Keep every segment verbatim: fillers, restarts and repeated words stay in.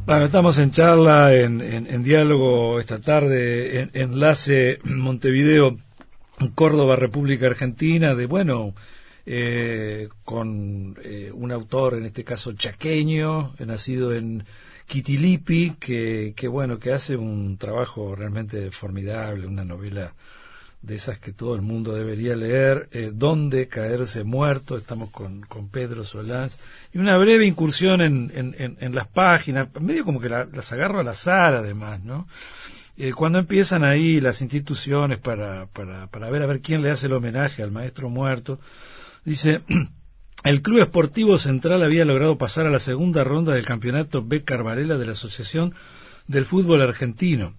Bueno, estamos en charla, en, en, en diálogo esta tarde, en, enlace Montevideo, Córdoba, República Argentina, de bueno, eh, con eh, un autor, en este caso chaqueño, nacido en Quitilipi, que, que bueno, que hace un trabajo realmente formidable, una novela de esas que todo el mundo debería leer, eh, Dónde caerse muerto. Estamos con, con Pedro Solans, y una breve incursión en, en, en, en las páginas, medio como que la, las agarro al azar además, ¿no? Eh, cuando empiezan ahí las instituciones para, para, para ver a ver quién le hace el homenaje al maestro muerto, dice: el Club Esportivo Central había logrado pasar a la segunda ronda del campeonato Bécar Varela de la Asociación del Fútbol Argentino.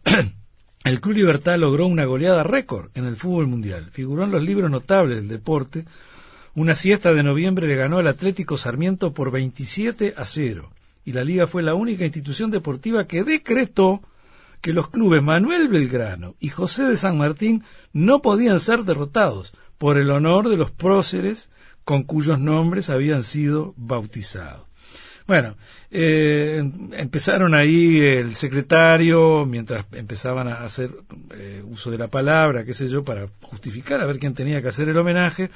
El Club Libertad logró una goleada récord en el fútbol mundial. Figuró en los libros notables del deporte. Una siesta de noviembre le ganó al Atlético Sarmiento por veintisiete a cero. Y la Liga fue la única institución deportiva que decretó que los clubes Manuel Belgrano y José de San Martín no podían ser derrotados por el honor de los próceres con cuyos nombres habían sido bautizados. Bueno, eh, empezaron ahí el secretario, mientras empezaban a hacer eh, uso de la palabra, qué sé yo, para justificar a ver quién tenía que hacer el homenaje.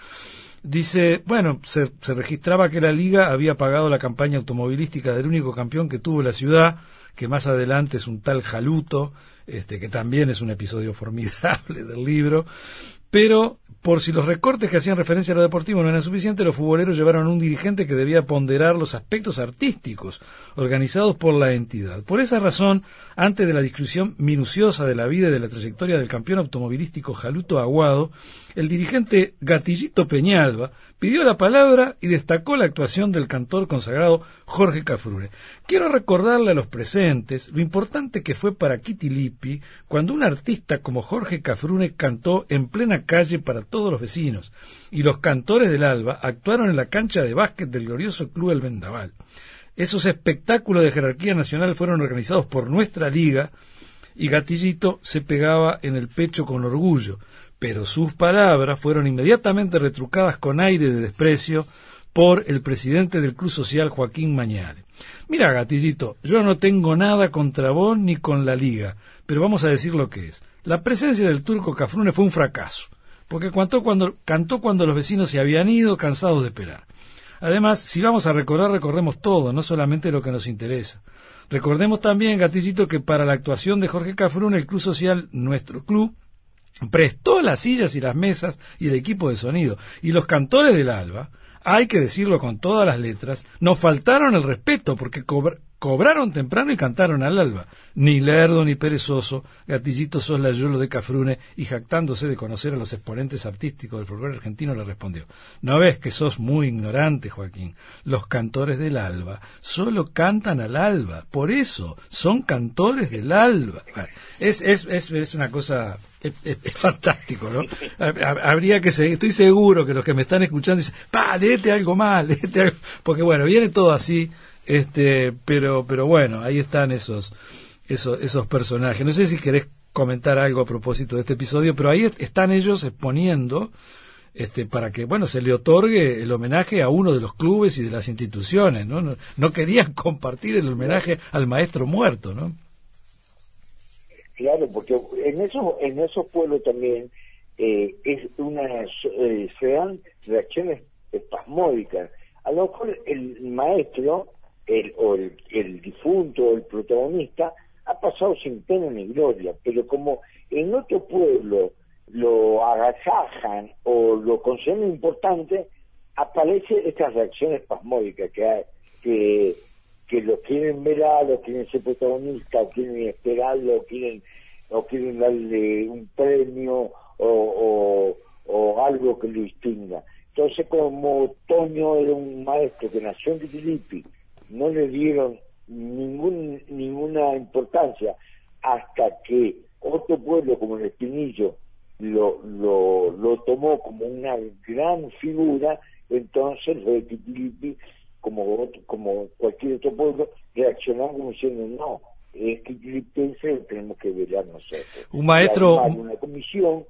Dice, bueno, se, se registraba que la Liga había pagado la campaña automovilística del único campeón que tuvo la ciudad, que más adelante es un tal Jaluto, este, que también es un episodio formidable del libro, pero por si los recortes que hacían referencia a lo deportivo no eran suficientes, los futboleros llevaron a un dirigente que debía ponderar los aspectos artísticos organizados por la entidad. Por esa razón, antes de la descripción minuciosa de la vida y de la trayectoria del campeón automovilístico Jaluto Aguado, el dirigente Gatillito Peñalba pidió la palabra y destacó la actuación del cantor consagrado Jorge Cafrune. Quiero recordarle a los presentes lo importante que fue para Quitilipi cuando un artista como Jorge Cafrune cantó en plena calle para todos los vecinos, y los cantores del Alba actuaron en la cancha de básquet del glorioso Club El Vendaval. Esos espectáculos de jerarquía nacional fueron organizados por nuestra liga, y Gatillito se pegaba en el pecho con orgullo, pero sus palabras fueron inmediatamente retrucadas con aire de desprecio por el presidente del Club Social, Joaquín Mañare. Mira, Gatillito, yo no tengo nada contra vos ni con la liga, pero vamos a decir lo que es. La presencia del turco Cafrune fue un fracaso, porque cantó cuando, cantó cuando los vecinos se habían ido, cansados de esperar. Además, si vamos a recordar, recordemos todo, no solamente lo que nos interesa. Recordemos también, Gatillito, que para la actuación de Jorge Cafrune, el Club Social, nuestro club, prestó las sillas y las mesas y el equipo de sonido. Y los cantores del Alba, hay que decirlo con todas las letras, nos faltaron el respeto porque cobr- cobraron temprano y cantaron al alba. Ni lerdo ni perezoso, Gatillito sos la Yolo de Cafrune, y jactándose de conocer a los exponentes artísticos del folclore argentino le respondió: ¿no ves que sos muy ignorante, Joaquín? Los cantores del Alba solo cantan al alba, por eso son cantores del Alba. Bueno, es, es, es, es una cosa... Es, es, es fantástico, ¿no? Habría que seguir, estoy seguro que los que me están escuchando dicen, pa, léete algo más, léete algo, porque bueno, viene todo así, este, pero, pero bueno, ahí están esos, esos, esos personajes. No sé si querés comentar algo a propósito de este episodio, pero ahí están ellos exponiendo, este, para que, bueno, se le otorgue el homenaje a uno de los clubes y de las instituciones, ¿no? No, no querían compartir el homenaje al maestro muerto, ¿no? Claro, porque en esos en esos pueblos también eh, es una eh, se dan reacciones espasmódicas. A lo mejor el maestro el, o el, el difunto o el protagonista ha pasado sin pena ni gloria, pero como en otro pueblo lo agasajan o lo consideran importante, aparecen estas reacciones espasmódicas que hay, que que lo quieren ver, a lo quieren ser protagonista, o quieren esperarlo, o quieren, o quieren darle un premio o, o, o algo que lo distinga. Entonces, como Toño era un maestro que nació en Quitilipi, no le dieron ningún, ninguna importancia hasta que otro pueblo como el Espinillo lo, lo, lo tomó como una gran figura. Entonces los de Quitilipi, como como cualquier otro pueblo, reaccionaron como diciendo, no, es quitilipense, lo tenemos que velar nosotros. Un maestro, una comisión,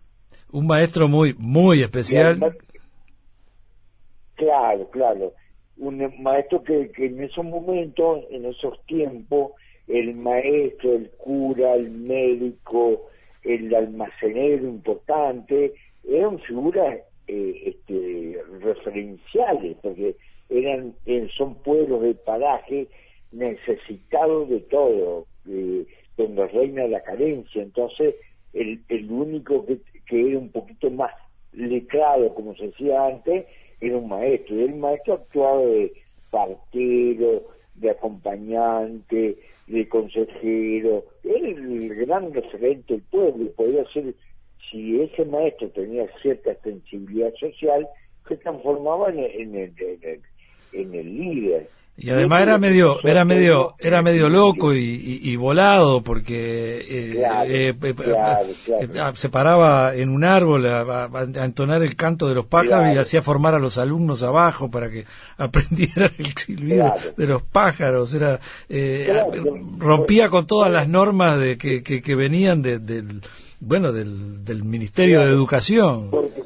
un maestro muy muy especial. Además, claro, claro. un maestro que, que en esos momentos, en esos tiempos, el maestro, el cura, el médico, el almacenero importante, eran figuras eh, este, referenciales, porque eran eh, son pueblos de paraje necesitados de todo, eh, donde reina la carencia. Entonces, el, el único que, que era un poquito más letrado, como se decía antes, era un maestro, y el maestro actuaba de partero, de acompañante, de consejero, era el gran referente del pueblo, y podía ser, si ese maestro tenía cierta sensibilidad social, se transformaba en, en, el, en, el, en el líder. Y además era medio, era medio, era medio loco y, y, y volado, porque eh, claro, eh, claro, claro. eh, se paraba en un árbol a, a, a entonar el canto de los pájaros, claro, y hacía formar a los alumnos abajo para que aprendieran el silbido, claro, de los pájaros. Era eh, claro, rompía con todas las normas de que, que, que venían de, del bueno del, del Ministerio claro, de Educación. Porque,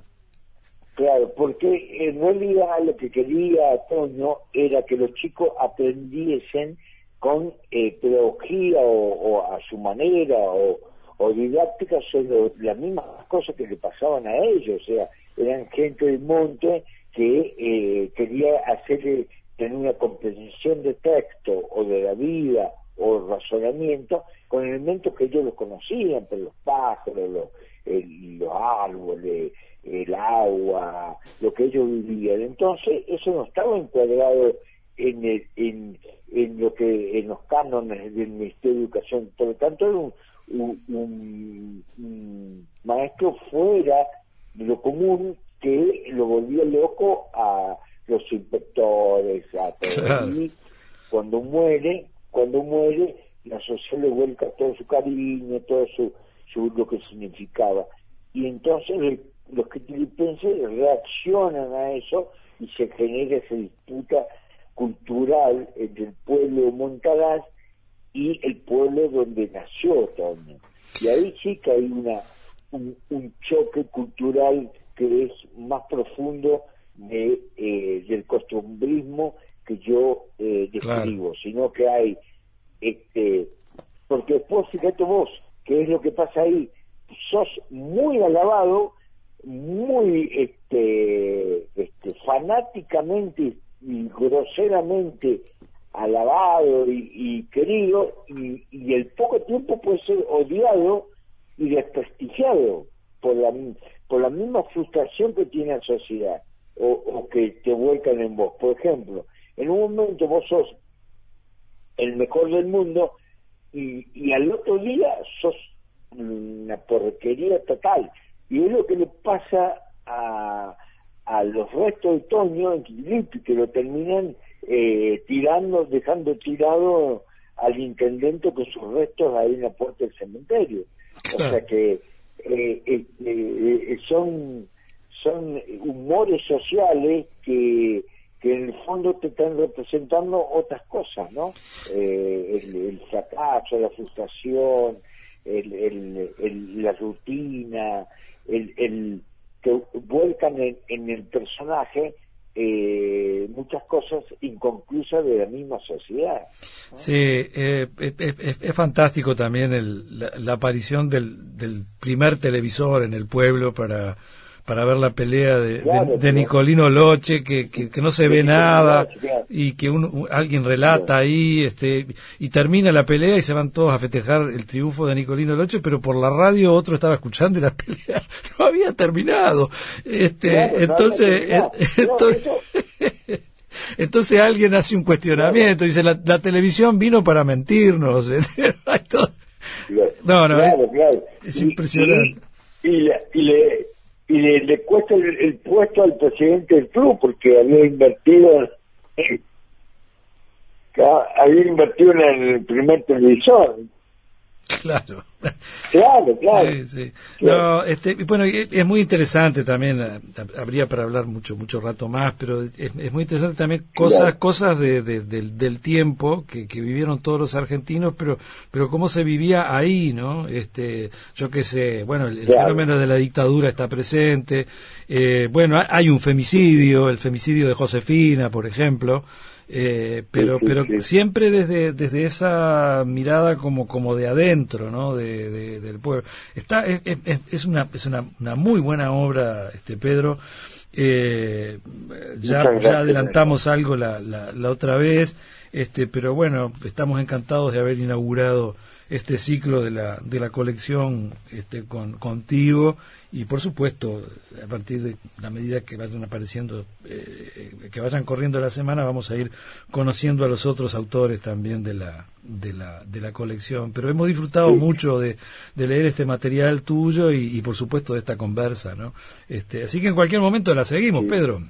Claro, porque en realidad lo que quería Toño era que los chicos aprendiesen con eh, pedagogía o, o a su manera o, o didáctica sobre las mismas cosas que le pasaban a ellos. O sea, eran gente del monte que eh, quería hacer tener una composición de texto o de la vida o razonamiento con elementos que ellos los conocían, pero los pájaros, los, el, los árboles, el agua, lo que ellos vivían. Entonces eso no estaba encuadrado en, el, en, en lo que en los cánones del Ministerio de Educación. Por lo tanto era un, un, un, un maestro fuera de lo común que lo volvía loco a los inspectores, a todo. Claro. Y cuando muere, cuando muere, la sociedad le vuelca todo su cariño, todo su, su lo que significaba. Y entonces el, los quitilipenses reaccionan a eso y se genera esa disputa cultural entre el pueblo de Montaraz y el pueblo donde nació Toño. Y ahí sí que hay una un, un choque cultural que es más profundo de, eh, del costumbrismo que yo eh, describo, claro, sino que hay, este porque después fíjate vos, ¿qué es lo que pasa ahí? Sos muy alabado, muy este, este fanáticamente y groseramente alabado y, y querido, y, y el poco tiempo puede ser odiado y desprestigiado por la por la misma frustración que tiene la sociedad o, o que te vuelcan en vos. Por ejemplo, en un momento vos sos el mejor del mundo y, y al otro día sos una porquería total, y es lo que le pasa a, a los restos de Toño en Quilipi, que lo terminan eh, tirando, dejando tirado al intendente con sus restos ahí en la puerta del cementerio. O sea que eh, eh, eh, son son humores sociales que que en el fondo te están representando otras cosas, ¿no? Eh, el, el fracaso, la frustración, el, el, el, la rutina, el, el que vuelcan en, en el personaje eh, muchas cosas inconclusas de la misma sociedad, ¿no? Sí, eh, es, es, es fantástico también el, la, la aparición del, del primer televisor en el pueblo para para ver la pelea de, claro, de, de Nicolino Loche, que, que, que no se ve nada, Loche, claro, y que un, alguien relata, claro, ahí, este y termina la pelea y se van todos a festejar el triunfo de Nicolino Loche, pero por la radio otro estaba escuchando y la pelea no había terminado. Este, claro, entonces, no entonces, no, entonces alguien hace un cuestionamiento, claro, dice, la, la televisión vino para mentirnos. No, no, claro, es, claro. es y, impresionante. Y, y, la, y le y le, le cuesta el, el puesto al presidente del club porque había invertido en, había invertido en el primer televisor. Claro. Claro, claro. Sí, sí. Claro. No, este, bueno, es, es muy interesante también, eh, habría para hablar mucho mucho rato más, pero es, es muy interesante también cosas Claro. cosas de, de- del, del tiempo que, que vivieron todos los argentinos, pero pero cómo se vivía ahí, ¿no? Este, yo qué sé, bueno, el, el Claro. fenómeno de la dictadura está presente, eh, bueno, hay un femicidio, el femicidio de Josefina, por ejemplo. Eh, pero Sí, sí, pero sí. siempre desde desde esa mirada como como de adentro, ¿no? de, de- del pueblo. Está es, es, es una es una, una muy buena obra, este Pedro. Eh, ya Muchas ya gracias. adelantamos algo la, la, la otra vez, este pero bueno, estamos encantados de haber inaugurado este ciclo de la de la colección este con contigo, y por supuesto a partir de la medida que vayan apareciendo eh, que vayan corriendo la semana, vamos a ir conociendo a los otros autores también de la de la de la colección, pero hemos disfrutado Sí. mucho de, de leer este material tuyo y, y por supuesto de esta conversa, ¿no? Este así que en cualquier momento la seguimos, Sí. Pedro.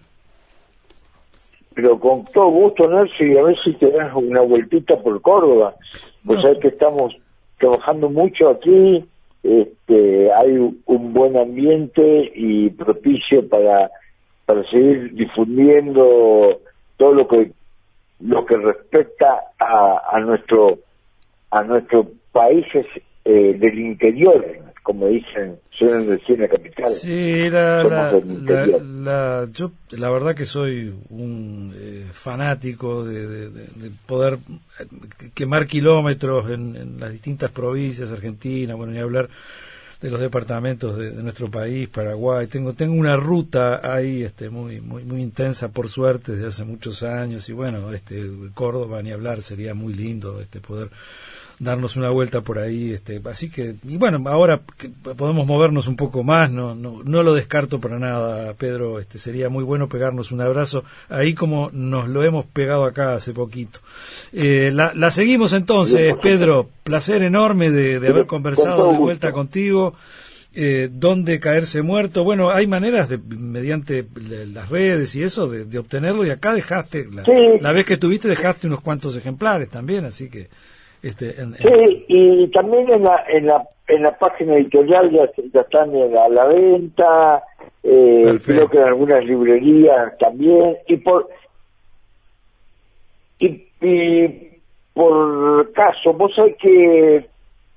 Pero con todo gusto, Nelson, y a ver si te das una vueltita por Córdoba. Vos No. sabés que estamos trabajando mucho aquí, este, hay un buen ambiente y propicio para, para seguir difundiendo todo lo que lo que respecta a, a nuestro a nuestros países eh, del interior, como dicen, suelen decir en la capital. Sí, la, Somos la, del la, interior. la- yo la verdad que soy un eh, fanático de, de- de- de poder eh, quemar kilómetros en, en las distintas provincias argentinas, bueno, ni hablar de los departamentos de, de nuestro país, Paraguay. Tengo tengo una ruta ahí este muy muy muy intensa, por suerte, desde hace muchos años, y bueno, este Córdoba ni hablar, sería muy lindo este poder darnos una vuelta por ahí, este así que, y bueno, ahora que podemos movernos un poco más, no no no lo descarto para nada, Pedro. Este sería muy bueno pegarnos un abrazo ahí como nos lo hemos pegado acá hace poquito. Eh, la, la seguimos entonces, Pedro, placer enorme de, de haber conversado de vuelta contigo. Eh, ¿dónde caerse muerto? Bueno, hay maneras de, mediante las redes y eso, de, de obtenerlo, y acá dejaste, la, Sí. la vez que estuviste dejaste unos cuantos ejemplares también, así que este en, en... Sí, y también en la en la en la página editorial ya, ya están a la venta, eh, creo que en algunas librerías también, y por y, y por caso, vos sabés que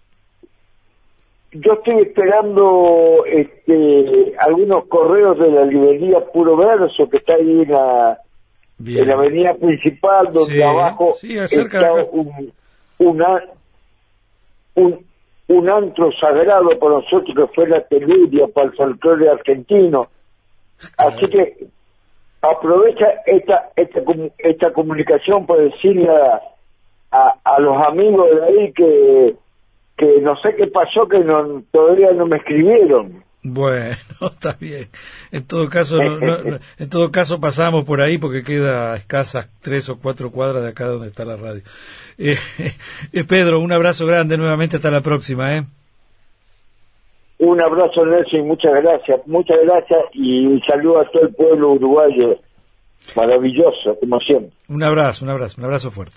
yo estoy esperando este algunos correos de la librería Puro Verso, que está ahí en la, en la avenida principal, donde sí, abajo sí, cerca está de acá. un Una, un, un antro sagrado para nosotros, que fue la Teluria, para el folclore argentino. Así que aprovecha esta esta esta comunicación para decirle a, a, a los amigos de ahí que que no sé qué pasó, que no, todavía no me escribieron. Bueno, está bien. En todo caso, no, no, no, en todo caso pasamos por ahí porque queda a escasas tres o cuatro cuadras de acá donde está la radio. Eh, eh, Pedro, un abrazo grande nuevamente, hasta la próxima, ¿eh? Un abrazo, Nelson, muchas gracias, muchas gracias, y un saludo a todo el pueblo uruguayo, maravilloso, como siempre. Un abrazo, un abrazo, un abrazo fuerte.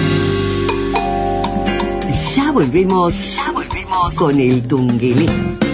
Ya volvemos, ya volvemos con el Tunguelé.